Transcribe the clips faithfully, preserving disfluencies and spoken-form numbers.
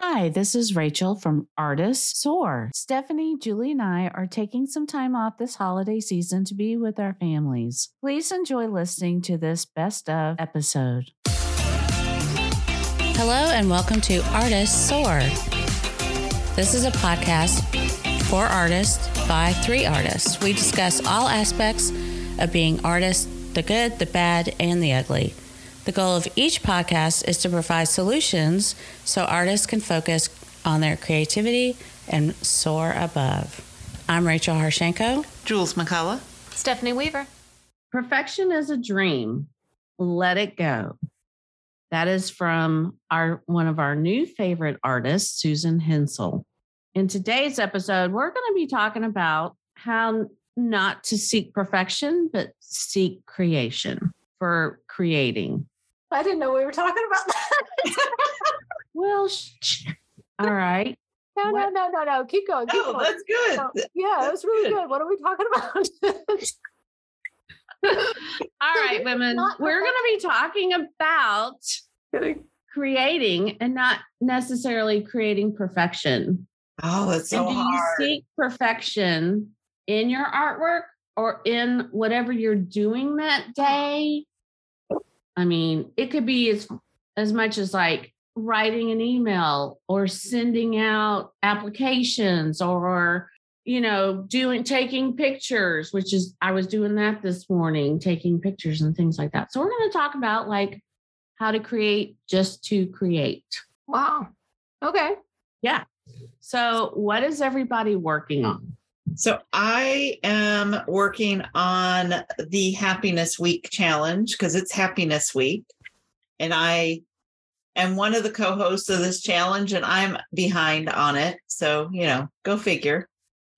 Hi, this is Rachel from Artist Soar. Stephanie, Julie, and I are taking some time off this holiday season to be with our families. Please enjoy listening to this best of episode. Hello and welcome to Artist Soar. This is a podcast for artists by three artists. We discuss all aspects of being artists, the good, the bad, and the ugly. The goal of each podcast is to provide solutions so artists can focus on their creativity and soar above. I'm Rachel Harshenko. Jules McCullough. Stephanie Weaver. Perfection is a dream. Let it go. That is from our one of our new favorite artists, Susan Hensel. In today's episode, we're going to be talking about how not to seek perfection, but seek creation for creating. I didn't know we were talking about that. Well, sh- all right. No, What? no, no, no, no. Keep going. Keep Oh, going. that's good. No, yeah, it was really Good. good. What are we talking about? All right, women. Not We're going to be talking about creating and not necessarily creating perfection. Oh, that's so and do hard. you seek perfection in your artwork or in whatever you're doing that day? I mean, it could be as as much as like writing an email or sending out applications or, you know, doing taking pictures, which is I was doing that this morning, taking pictures and things like that. So we're going to talk about like how to create just to create. Wow. Okay. Yeah. So what is everybody working on? So I am working on the Happiness Week challenge because it's Happiness Week. And I am one of the co-hosts of this challenge and I'm behind on it. So, you know, go figure.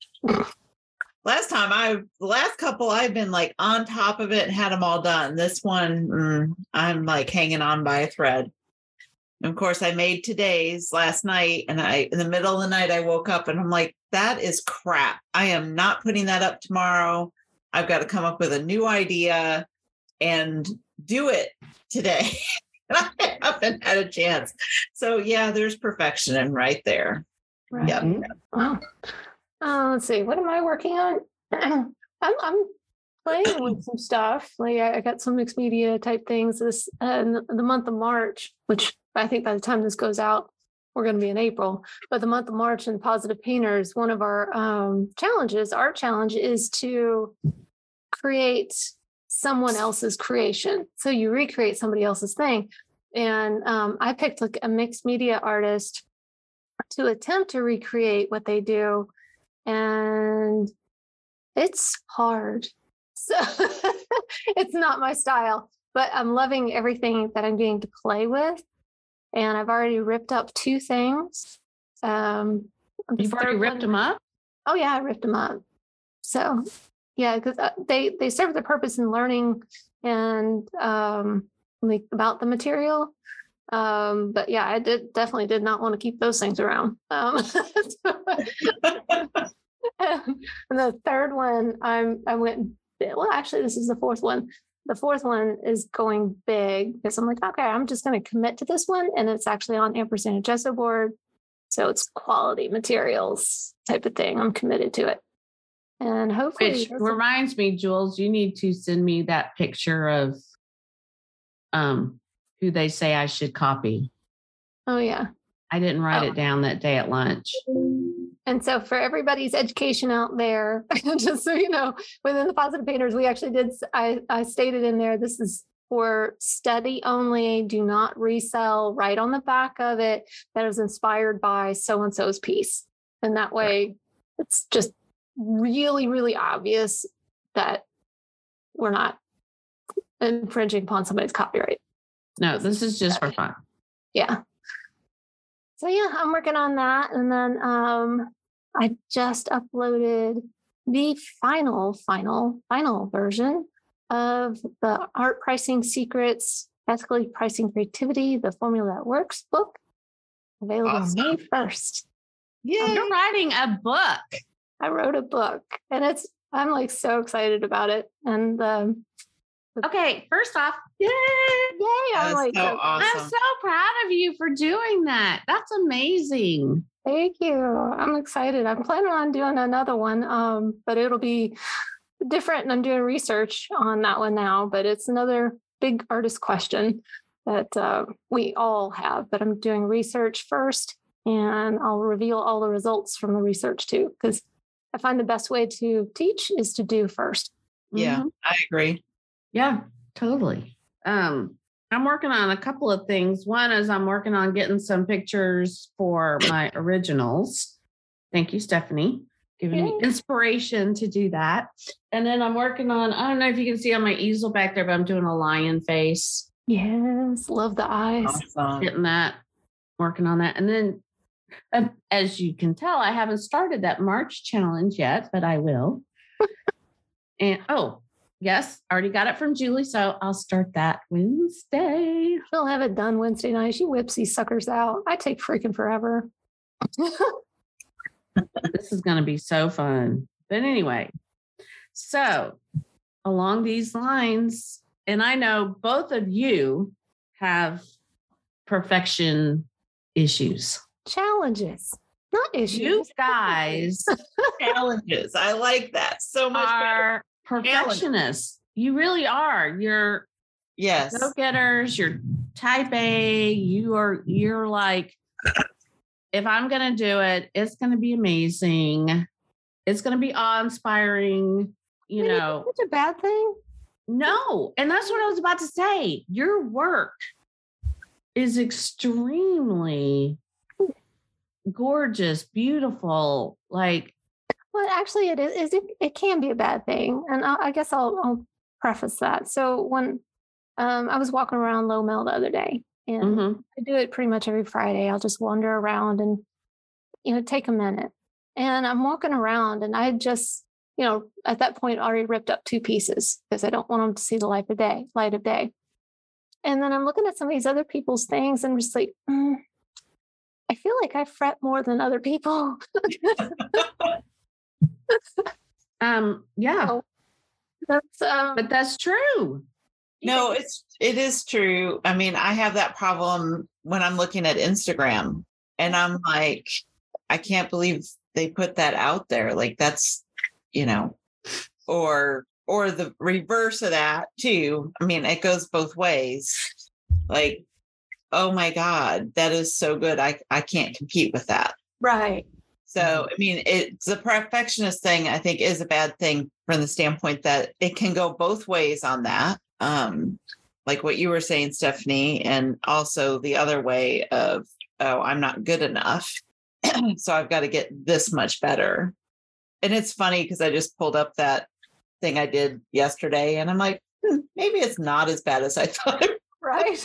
Last time I, the last couple, I've been like on top of it and had them all done. This one, mm, I'm like hanging on by a thread. And of course, I made today's last night, and I, in the middle of the night, I woke up and I'm like, that is crap. I am not putting that up tomorrow. I've got to come up with a new idea and do it today. And I haven't had a chance. So yeah, there's perfection in right there. Right. Yep. Wow. Uh, let's see. What am I working on? I'm, I'm playing with some stuff. Like I, I got some mixed media type things this uh, in the month of March, which I think by the time this goes out, we're going to be in April. But the month of March in Positive Painters, one of our um, challenges, art challenge, is to create someone else's creation. So you recreate somebody else's thing. And um, I picked like a mixed media artist to attempt to recreate what they do. And it's hard. So it's not my style, but I'm loving everything that I'm getting to play with. And I've already ripped up two things. Um, You've already ripped them up? Oh yeah, I ripped them up. So yeah, because they they serve the purpose in learning and um, like about the material. Um, but yeah, I did definitely did not want to keep those things around. Um, and the third one, I'm I went well. Actually, this is the fourth one. The fourth one is going big because I'm like, okay, I'm just going to commit to this one. And it's actually on ampersand and gesso board. So it's quality materials type of thing. I'm committed to it. And hopefully. Which reminds me, Jules, you need to send me that picture of um, who they say I should copy. Oh, yeah. I didn't write Oh. it down that day at lunch. And so for everybody's education out there, just so you know, within the Positive Painters, we actually did, I, I stated in there, this is for study only, do not resell, right on the back of it, that is inspired by so-and-so's piece. And that way it's just really, really obvious that we're not infringing upon somebody's copyright. No, this is just for fun. Yeah. So yeah, I'm working on that. And then um, I just uploaded the final, final, final version of the Art Pricing Secrets, Ethically Pricing Creativity, the Formula That Works book, available Awesome. May first. Yeah. You're writing a book. I wrote a book and it's, I'm like so excited about it. And um, Okay, first off, yay! Yay! I'm That's like, so uh, awesome. I'm so proud of you for doing that. That's amazing. thank you. I'm excited. I'm planning on doing another one, um, but it'll be different. And I'm doing research on that one now, but it's another big artist question that uh, we all have. But I'm doing research first, and I'll reveal all the results from the research too, because I find the best way to teach is to do first. Yeah, Mhm. I agree. Yeah, totally. Um, I'm working on a couple of things. One is I'm working on getting some pictures for my originals. Thank you, Stephanie, giving me Yay. inspiration to do that. And then I'm working on, I don't know if you can see on my easel back there, but I'm doing a lion face, Yes, love the eyes. Awesome. getting that, working on that. And then, um, as you can tell, I haven't started that March challenge yet, but I will. And oh, yes, already got it from Julie. So I'll start that Wednesday. She'll have it done Wednesday night. She whips these suckers out. I take freaking forever. This is going to be so fun. But anyway, so along these lines, and I know both of you have perfection issues. Challenges, not issues. You guys Challenges. I like that so much. better. are perfectionists. You really are. You're Yes. go-getters. You're type A. You are, you're like, if I'm going to do it, it's going to be amazing. It's going to be awe-inspiring, you Maybe know. Such a bad thing. No. And that's what I was about to say. Your work is extremely gorgeous, beautiful. Like, Well, actually, it is. It, it can be a bad thing, and I, I guess I'll, I'll preface that. So when um, I was walking around Low Mill the other day, and mhm. I do it pretty much every Friday. I'll just wander around and you know take a minute, and I'm walking around, and I just you know at that point already ripped up two pieces because I don't want them to see the light of day. Light of day, and then I'm looking at some of these other people's things, and I'm just like. Mm, I feel like I fret more than other people. um, yeah, Oh, That's um, but that's true. No, it's it is true. I mean, I have that problem when I'm looking at Instagram and I'm like, I can't believe they put that out there. Like that's, you know, or or the reverse of that too. I mean, it goes both ways. Like, oh my God, that is so good. I I can't compete with that. right. So, I mean, it's the perfectionist thing, I think, is a bad thing from the standpoint that it can go both ways on that. Um, like what you were saying, Stephanie, and also the other way of, oh, I'm not good enough. So I've got to get this much better. And it's funny because I just pulled up that thing I did yesterday and I'm like, hmm, maybe it's not as bad as I thought. Right.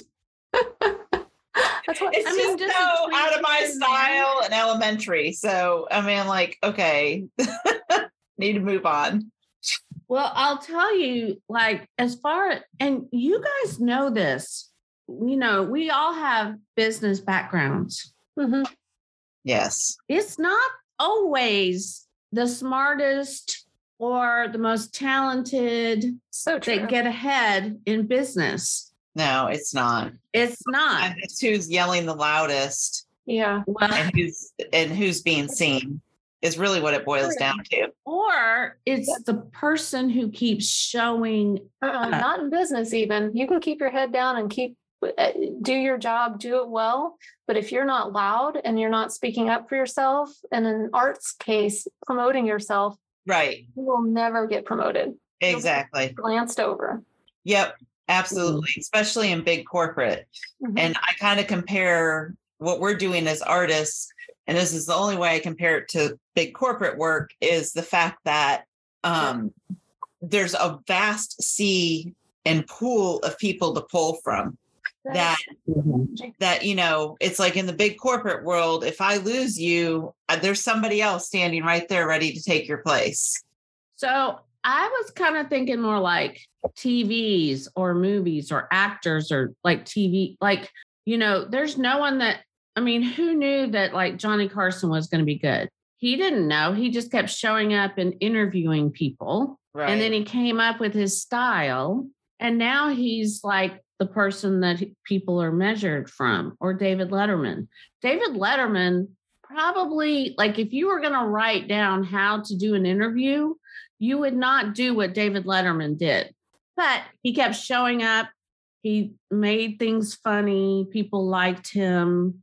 That's what It's I mean, just just so a tweak out of my here and style and elementary. So, I mean, I'm like, okay, need to move on. Well, I'll tell you, like, as far and you guys know this, you know, we all have business backgrounds. Mhm. Yes. It's not always the smartest or the most talented So true. that get ahead in business. No, it's not. It's not. And it's who's yelling the loudest yeah. Well, and who's and who's being seen is really what it boils down to. or it's the person who keeps showing Uh-uh, not in business even. You can keep your head down and keep uh, do your job, do it well. But if you're not loud and you're not speaking up for yourself, and in art's case, promoting yourself, Right. you will never get promoted. Exactly. Glanced over. Yep. Absolutely. Especially in big corporate. Mhm. And I kind of compare what we're doing as artists, and this is the only way I compare it to big corporate work, is the fact that um, there's a vast sea and pool of people to pull from. That that you know, it's like in the big corporate world, if I lose you, uh, there's somebody else standing right there ready to take your place. So I was kind of thinking more like T Vs or movies or actors or like T V, like, you know, there's no one that, I mean, who knew that like Johnny Carson was going to be good? He didn't know. He just kept showing up and interviewing people. Right. And then he came up with his style. And now he's like the person that people are measured from, or David Letterman. David Letterman probably, like, if you were going to write down how to do an interview, you would not do what David Letterman did. But he kept showing up. He made things funny. People liked him.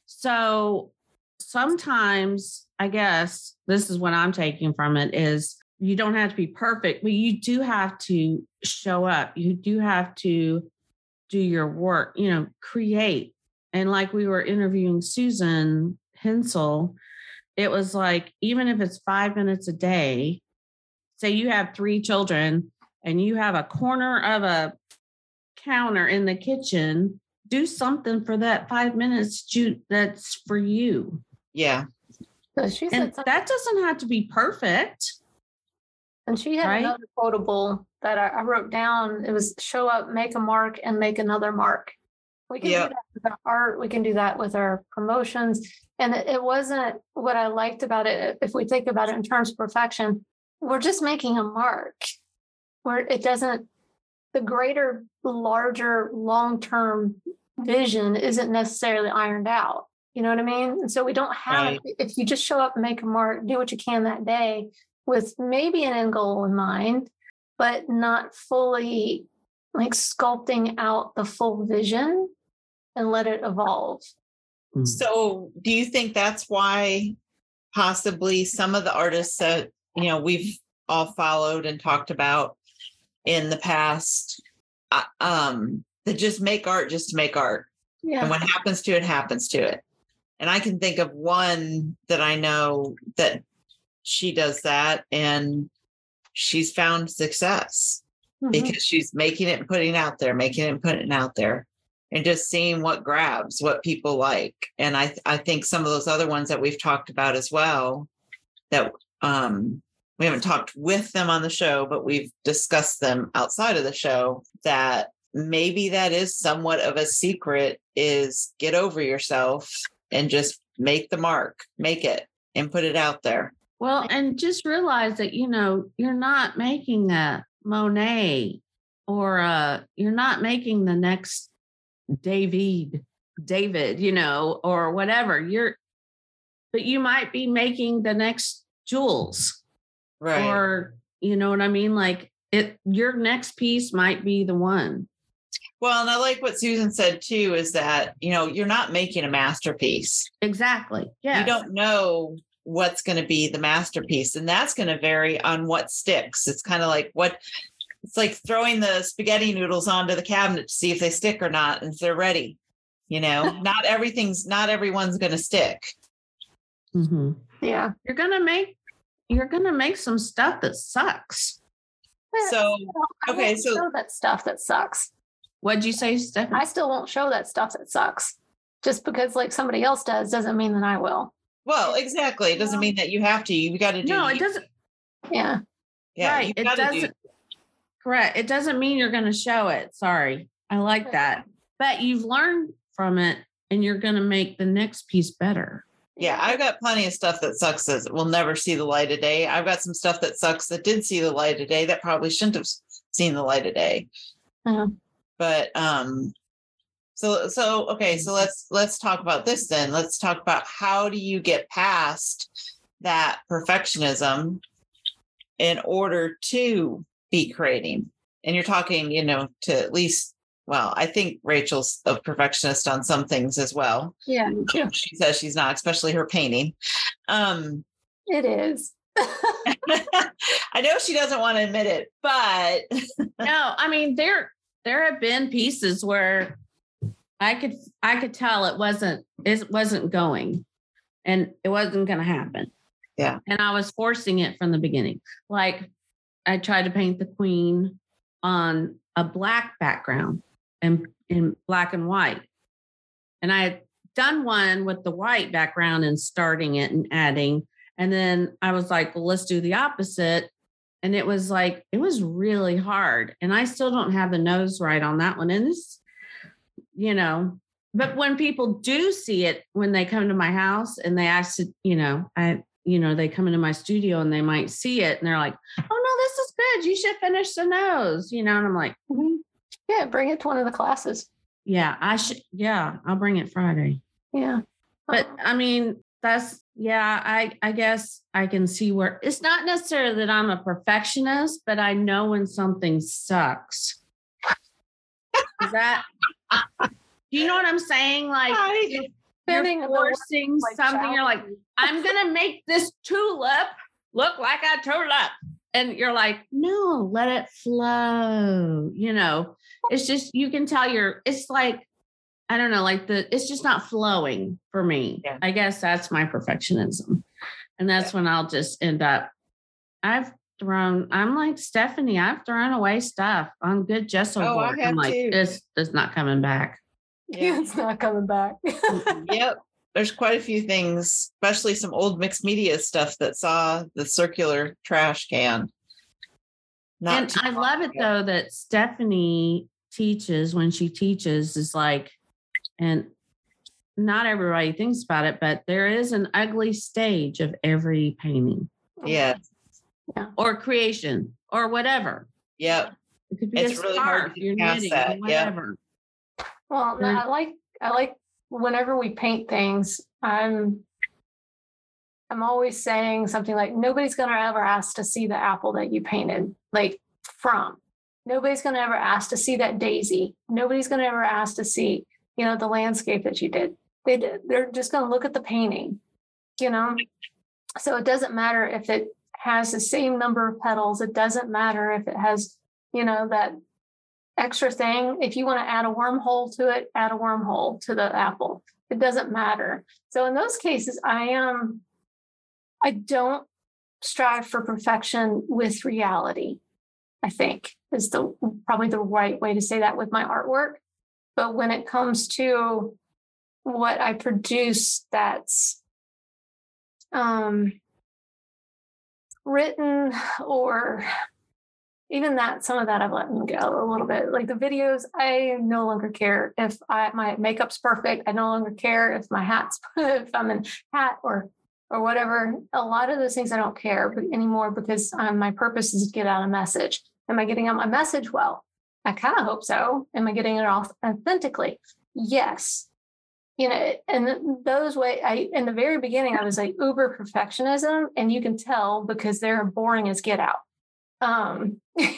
So sometimes, I guess, this is what I'm taking from it, is you don't have to be perfect, but you do have to show up. You do have to do your work, you know, create. And like we were interviewing Susan Hensel, it was like, even if it's five minutes a day, say you have three children and you have a corner of a counter in the kitchen, do something for that five minutes that's for you. Yeah. So she said and that doesn't have to be perfect. And she had right? another quotable that I, I wrote down. It was show up, make a mark, and make another mark. We can yep. do that with our art. We can do that with our promotions. And it, it wasn't what I liked about it. If we think about it in terms of perfection, we're just making a mark where it doesn't, the greater, larger, long-term vision isn't necessarily ironed out. You know what I mean? And so we don't have, right. if you just show up and make a mark, do what you can that day with maybe an end goal in mind, but not fully like sculpting out the full vision and let it evolve. So do you think that's why possibly some of the artists that, you know, we've all followed and talked about in the past, uh, um, that just make art just to make art. Yeah. And what happens to it, happens to it. And I can think of one that I know that she does that and she's found success mm-hmm. because she's making it and putting it out there, making it and putting it out there and just seeing what grabs, what people like. And I, I think some of those other ones that we've talked about as well, that um, we haven't talked with them on the show, but we've discussed them outside of the show, that maybe that is somewhat of a secret, is get over yourself and just make the mark, make it and put it out there. Well, and just realize that, you know, you're not making a Monet or a, you're not making the next David, David, you know, or whatever. You're, but you might be making the next Jules. Right. Or, you know what I mean? Like it, your next piece might be the one. Well, and I like what Susan said too, is that, you know, you're not making a masterpiece. Exactly. Yeah. You don't know what's going to be the masterpiece, and that's going to vary on what sticks. It's kind of like what it's like throwing the spaghetti noodles onto the cabinet to see if they stick or not, and if they're ready. You know, not everything's, not everyone's going to stick. Mm-hmm. Yeah. You're going to make, you're going to make some stuff that sucks. So, okay. So show that stuff that sucks. What'd you say, Stephanie? I still won't show that stuff that sucks. Just because like somebody else does doesn't mean that I will. Well, exactly. It doesn't mean that you have to. You got to do. No, it doesn't. Yeah. Yeah. Right. It doesn't. Do. Correct. It doesn't mean you're going to show it. Sorry. I like that. But you've learned from it and you're going to make the next piece better. Yeah. I've got plenty of stuff that sucks that will never see the light of day. I've got some stuff that sucks that did see the light of day that probably shouldn't have seen the light of day. Uh-huh. But, um, So, so, okay, so let's, let's talk about this then. Let's talk about how do you get past that perfectionism in order to be creating? And you're talking, you know, to at least, well, I think Rachel's a perfectionist on some things as well. Yeah. She says she's not, especially her painting. Um, it is. I know she doesn't want to admit it, but. No, I mean, there, there have been pieces where I could I could tell it wasn't it wasn't going and it wasn't going to happen. Yeah. And I was forcing it from the beginning. Like I tried to paint the queen on a black background and in black and white. And I had done one with the white background and starting it and adding. And then I was like, well, let's do the opposite. And it was like, it was really hard. And I still don't have the nose right on that one. And this, you know, but when people do see it, when they come to my house and they ask, you know, I, you know, they come into my studio and they might see it and they're like, oh no, this is good. You should finish the nose, you know? And I'm like, mm-hmm. Yeah, bring it to one of the classes. Yeah, I should. Yeah, I'll bring it Friday. Yeah. But Um, I mean, that's, yeah, I, I guess I can see where it's not necessarily that I'm a perfectionist, but I know when something sucks. Is that, do you know what I'm saying? Like, I- if Spinning you're the word forcing like something, you're like, challenge. I'm going to make this tulip look like a tulip. And you're like, no, let it flow. You know, it's just, you can tell you're, it's like, I don't know, like the, it's just not flowing for me. Yeah. I guess that's my perfectionism. And that's Yeah. when I'll just end up, I've thrown, I'm like Stephanie, I've thrown away stuff on good gesso Oh, I board. have I'm like, too. this is not coming back. Yeah. It's not coming back. Yep. There's quite a few things, especially some old mixed media stuff that saw the circular trash can. Not And too I long love it ago. though that Stephanie teaches when she teaches is like, and not everybody thinks about it, but there is an ugly stage of every painting Yeah. or creation or whatever. Yep. It could be It's a really hard scarf, to you're get past knitting, that, or yeah. whatever. Well, no, I like I like whenever we paint things, I'm I'm always saying something like nobody's gonna ever ask to see the apple that you painted, like from. Nobody's gonna ever ask to see that daisy. Nobody's gonna ever ask to see, you know, the landscape that you did. They did, they're just gonna look at the painting, you know. So it doesn't matter if it has the same number of petals. It doesn't matter if it has, you know, that extra thing. If you want to add a wormhole to it, add a wormhole to the apple. It doesn't matter. So in those cases, I am, I don't strive for perfection with reality, I think is the probably the right way to say that with my artwork. But when it comes to what I produce that's um, written or even that, some of that I've let them go a little bit. Like the videos, I no longer care if I, my makeup's perfect. I no longer care if my hat's, if I'm in hat or or whatever. A lot of those things I don't care anymore because um, my purpose is to get out a message. Am I getting out my message well? I kind of hope so. Am I getting it off authentically? Yes. You know, and those way, I in the very beginning, I was like uber perfectionism, and you can tell because they're boring as get out. Um, and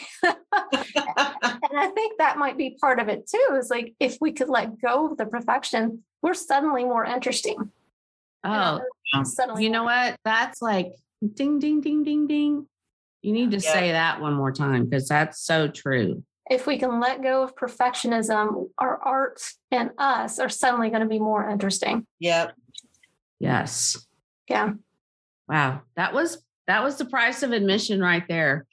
I think that might be part of it too. Is like if we could let go of the perfection, we're suddenly more interesting. Oh, You know, suddenly, you know more- what? That's like ding, ding, ding, ding, ding. You need to Yeah. say that one more time because that's so true. if we can let go of perfectionism, our art and us are suddenly going to be more interesting. Yep. Yes. Yeah. Wow. That was that was the price of admission right there.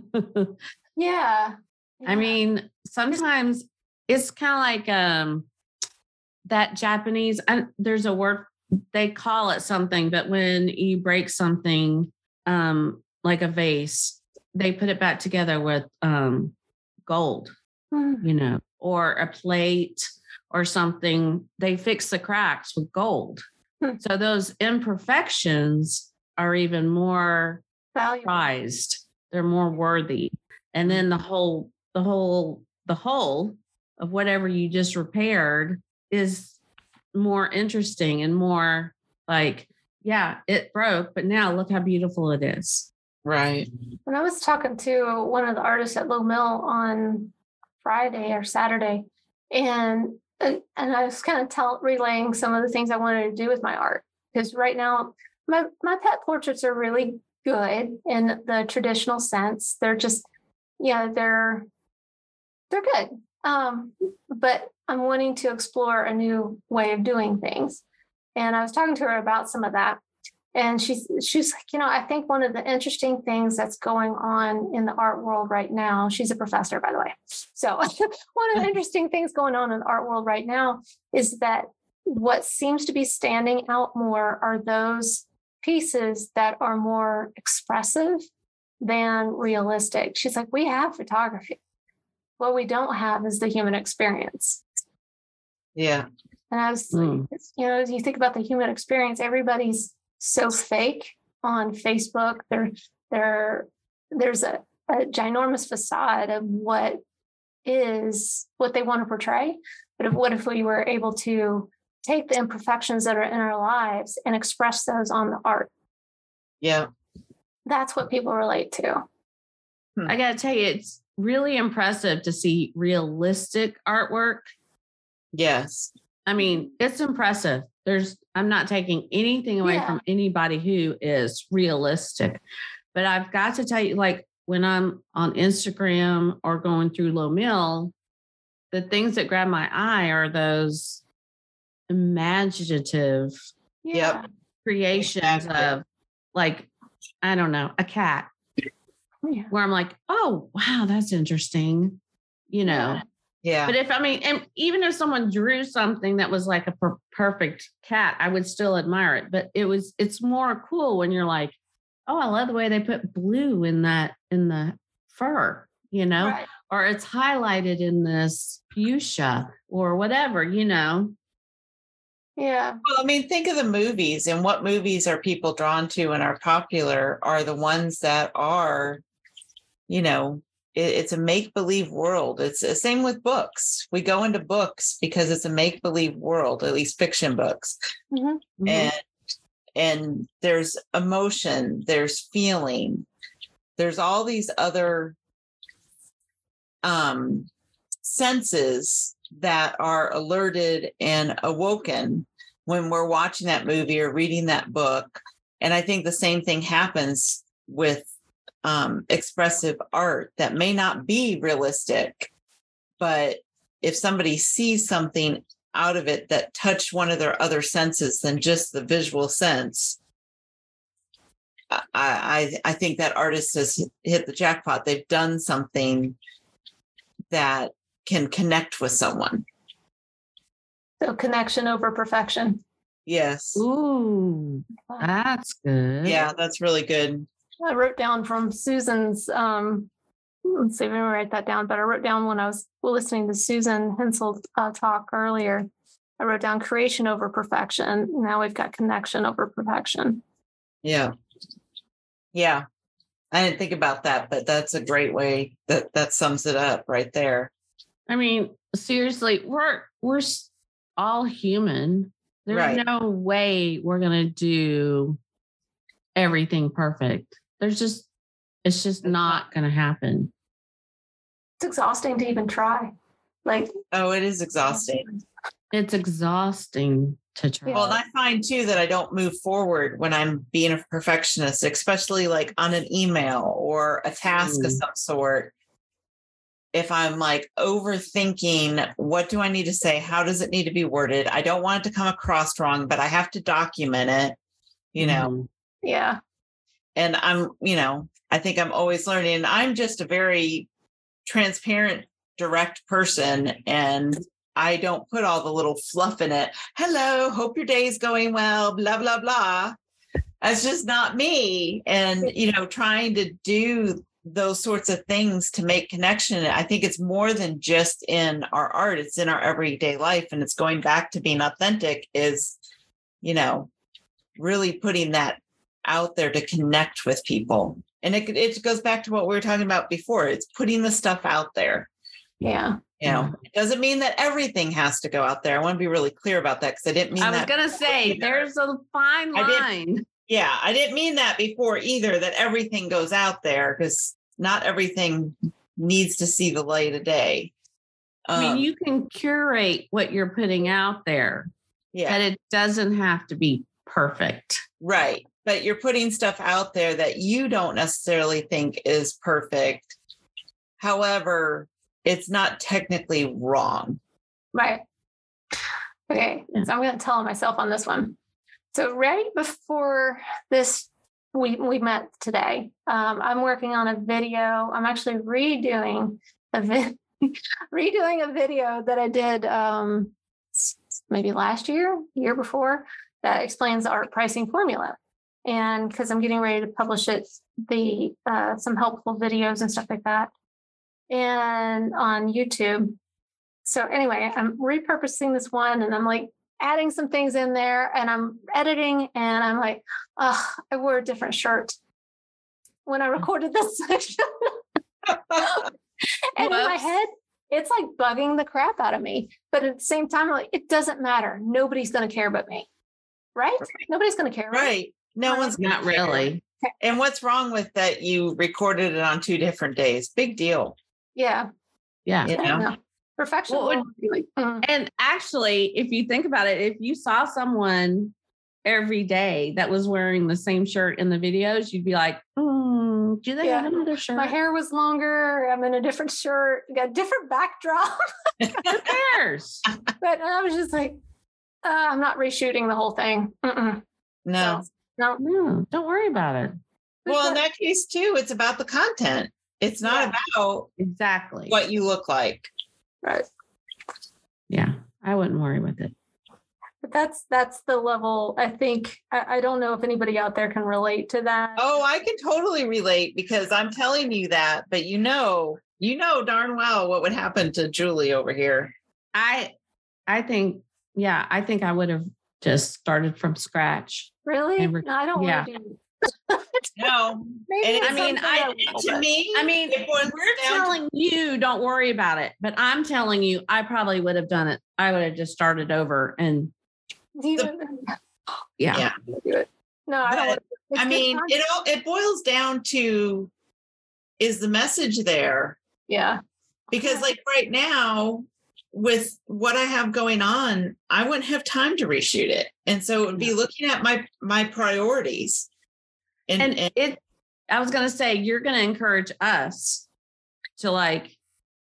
Yeah. I mean, sometimes it's kind of like um that Japanese, and there's a word they call it something, but when you break something um like a vase, they put it back together with um gold, Mm. you know, or a plate or something. They fix the cracks with gold. Hmm. So those imperfections are even more Valuable. prized. They're more worthy. And then the whole, the whole, the whole of whatever you just repaired is more interesting and more like, yeah, it broke, but now look how beautiful it is. Right. When I was talking to one of the artists at Low Mill on Friday or Saturday, and uh, and I was kind of tell, relaying some of the things I wanted to do with my art, because right now my my pet portraits are really good in the traditional sense. They're just, yeah, they're they're good. Um, but I'm wanting to explore a new way of doing things, and I was talking to her about some of that. And she's she's like, you know, I think one of the interesting things that's going on in the art world right now, she's a professor, by the way. So one of the interesting things going on in the art world right now is that what seems to be standing out more are those pieces that are more expressive than realistic. She's like, we have photography. What we don't have is the human experience. Yeah. And I was, Mm. you know, as you think about the human experience, everybody's so fake on Facebook. There, there, there's a, a ginormous facade of what is what they want to portray. But if, what if we were able to take the imperfections that are in our lives and express those on the art? Yeah. That's what people relate to. Hmm. I got to tell you, it's really impressive to see realistic artwork. Yes. I mean, it's impressive. There's, I'm not taking anything away yeah. from anybody who is realistic, but I've got to tell you, like when I'm on Instagram or going through Low Mill, the things that grab my eye are those imaginative yeah. creations exactly. of like, I don't know, a cat yeah. where I'm like, oh, wow, that's interesting. You know? Yeah. Yeah. But if, I mean, and even if someone drew something that was like a per- perfect cat, I would still admire it. But it was, it's more cool when you're like, oh, I love the way they put blue in that, in the fur, you know, right. or it's highlighted in this fuchsia or whatever, you know. Yeah. Well, I mean, think of the movies, and what movies are people drawn to and are popular are the ones that are, you know, it's a make-believe world. It's the same with books. We go into books because it's a make-believe world, at least fiction books. Mm-hmm. And and there's emotion, there's feeling, there's all these other um, senses that are alerted and awoken when we're watching that movie or reading that book. And I think the same thing happens with Um, expressive art that may not be realistic, but if somebody sees something out of it that touched one of their other senses than just the visual sense, I, I, I think that artist has hit the jackpot. They've done something that can connect with someone. So connection over perfection. Yes. Ooh, that's good. Yeah, that's really good. I wrote down from Susan's, um, let's see if I can write that down, but I wrote down when I was listening to Susan Hensel uh, talk earlier, I wrote down creation over perfection. Now we've got connection over perfection. Yeah. Yeah. I didn't think about that, but that's a great way that that sums it up right there. I mean, seriously, we're, we're all human. There's right. no way we're going to do everything perfect. There's just, it's just not going to happen. It's exhausting to even try. Like, oh, it is exhausting. It's exhausting to try. Well, and I find too that I don't move forward when I'm being a perfectionist, especially like on an email or a task mm. of some sort. If I'm like overthinking, what do I need to say? How does it need to be worded? I don't want it to come across wrong, but I have to document it, you know? Mm. Yeah. And I'm, you know, I think I'm always learning. And I'm just a very transparent, direct person. And I don't put all the little fluff in it. Hello, hope your day is going well, blah, blah, blah. That's just not me. And, you know, trying to do those sorts of things to make connection. I think it's more than just in our art. It's in our everyday life. And it's going back to being authentic is, you know, really putting that out there to connect with people. And it it goes back to what we were talking about before. It's putting the stuff out there. Yeah. You know, it doesn't mean that everything has to go out there. I want to be really clear about that because I didn't mean I was that. going to say, there's a fine line. Yeah, I didn't mean that before either, that everything goes out there because not everything needs to see the light of day. Um, I mean, you can curate what you're putting out there. Yeah. But it doesn't have to be perfect. Right. But you're putting stuff out there that you don't necessarily think is perfect. However, it's not technically wrong. Right. Okay. So I'm going to tell myself on this one. So right before this, we, we met today, um, I'm working on a video. I'm actually redoing a vi- redoing a video that I did um, maybe last year, year before, that explains the art pricing formula. And because I'm getting ready to publish it, the uh, some helpful videos and stuff like that, and on YouTube. So anyway, I'm repurposing this one, and I'm like adding some things in there, and I'm editing, and I'm like, oh, I wore a different shirt when I recorded this section. And in my head, it's like bugging the crap out of me. But at the same time, I'm like, it doesn't matter. Nobody's going to care but me. Right? Nobody's going to care. Right. No one's Not gonna care. really. And what's wrong with that? You recorded it on two different days. Big deal. Yeah. Yeah. You know? No. Perfection. Well, will be like, mm. And actually, if you think about it, if you saw someone every day that was wearing the same shirt in the videos, you'd be like, mm, do they Yeah. have another shirt? My hair was longer. I'm in a different shirt. Got a different backdrop. Who cares? But I was just like, uh, I'm not reshooting the whole thing. Mm-mm. No. No. No, don't worry about it. Well, in that case, too, it's about the content. It's not Yeah. about Exactly. what you look like. Right. Yeah, I wouldn't worry with it. But that's that's the level. I think I, I don't know if anybody out there can relate to that. Oh, I can totally relate because I'm telling you that, but you know, you know darn well what would happen to Julie over here. I, I think, yeah, I think I would have just started from scratch. Really? And rec- No, I don't yeah. want to do. No. Maybe And it's I mean, something I- will, To but- me, I mean, it boils we're down to- telling you, don't worry about it. But I'm telling you, I probably would have done it. I would have just started over and Do you the- yeah. Yeah. do it? No, I don't. But, Want to, it's I good mean, content. it all it boils down to is the message there? Yeah. Because like right now, with what I have going on, I wouldn't have time to reshoot it. And so it would be looking at my my priorities. And, And and it, I was going to say, you're going to encourage us to like,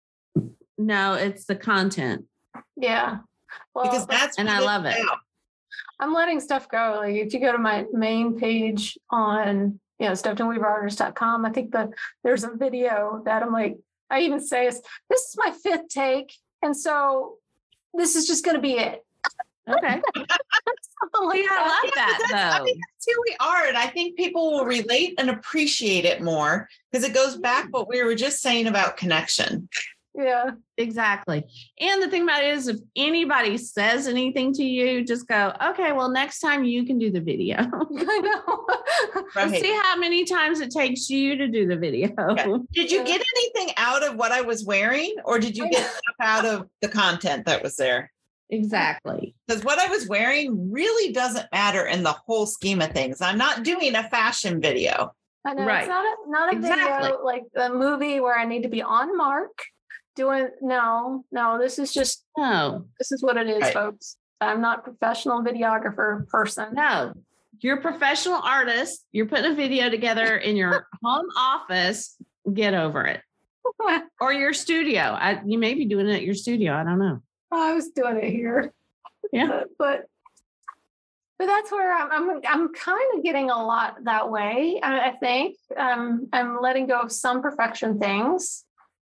no, it's the content. Yeah. Well, because that's and what I it's love it. about. I'm letting stuff go. Like if you go to my main page on, you know, stuffed and weaver artist dot com, I think the there's a video that I'm like, I even say is this is my fifth take. And so this is just gonna be it. Okay. Something like See, I that. love that That's- I though. mean, that's who we are. And I think people will relate and appreciate it more because it goes back what we were just saying about connection. Yeah. Exactly. And the thing about it is, if anybody says anything to you, just go, okay, well, next time you can do the video. I know. Right. See how many times it takes you to do the video. Okay. Did you Yeah. get anything out of what I was wearing, or did you get stuff out of the content that was there? Exactly. Because what I was wearing really doesn't matter in the whole scheme of things. I'm not doing a fashion video. I know Right. it's not a not a Exactly. video like a movie where I need to be on mark doing no, no, this is just No, this is what it is, Right. folks. I'm not a professional videographer person. no. You're a professional artist. You're putting a video together in your home office. Get over it. Or your studio. I, you may be doing it at your studio. I don't know. I was doing it here. Yeah. But but, but that's where I'm I'm I'm kind of getting a lot that way, I, I think. Um I'm letting go of some perfection things.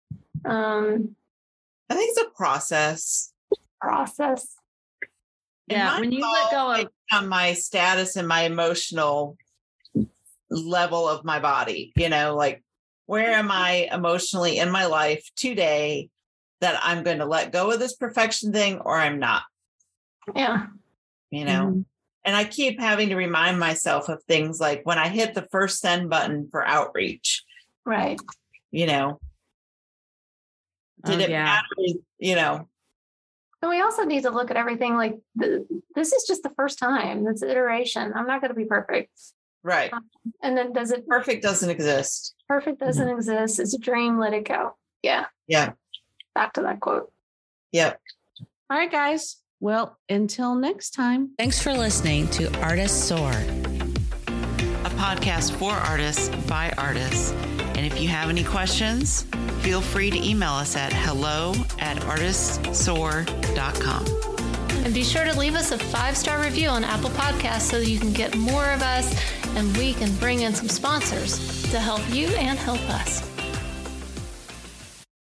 Um I think it's a process. process. And Yeah. mine's When you all let go of, based on my status and my emotional level of my body, you know, like where am I emotionally in my life today that I'm going to let go of this perfection thing or I'm not, Yeah. you know? Mhm. And I keep having to remind myself of things like when I hit the first send button for outreach, Right. you know, did Oh, it yeah. matter, you know? And we also need to look at everything like th- this is just the first time. It's iteration. I'm not going to be perfect. Right. And then does it Perfect doesn't exist. perfect doesn't exist? It's a dream. Let it go. Yeah. Yeah. Back to that quote. Yep. all right, guys. Well, until next time. Thanks for listening to Artists Soar. A podcast for artists by artists. And if you have any questions, feel free to email us at hello at artists soar dot com. And be sure to leave us a five-star review on Apple Podcasts so that you can get more of us and we can bring in some sponsors to help you and help us.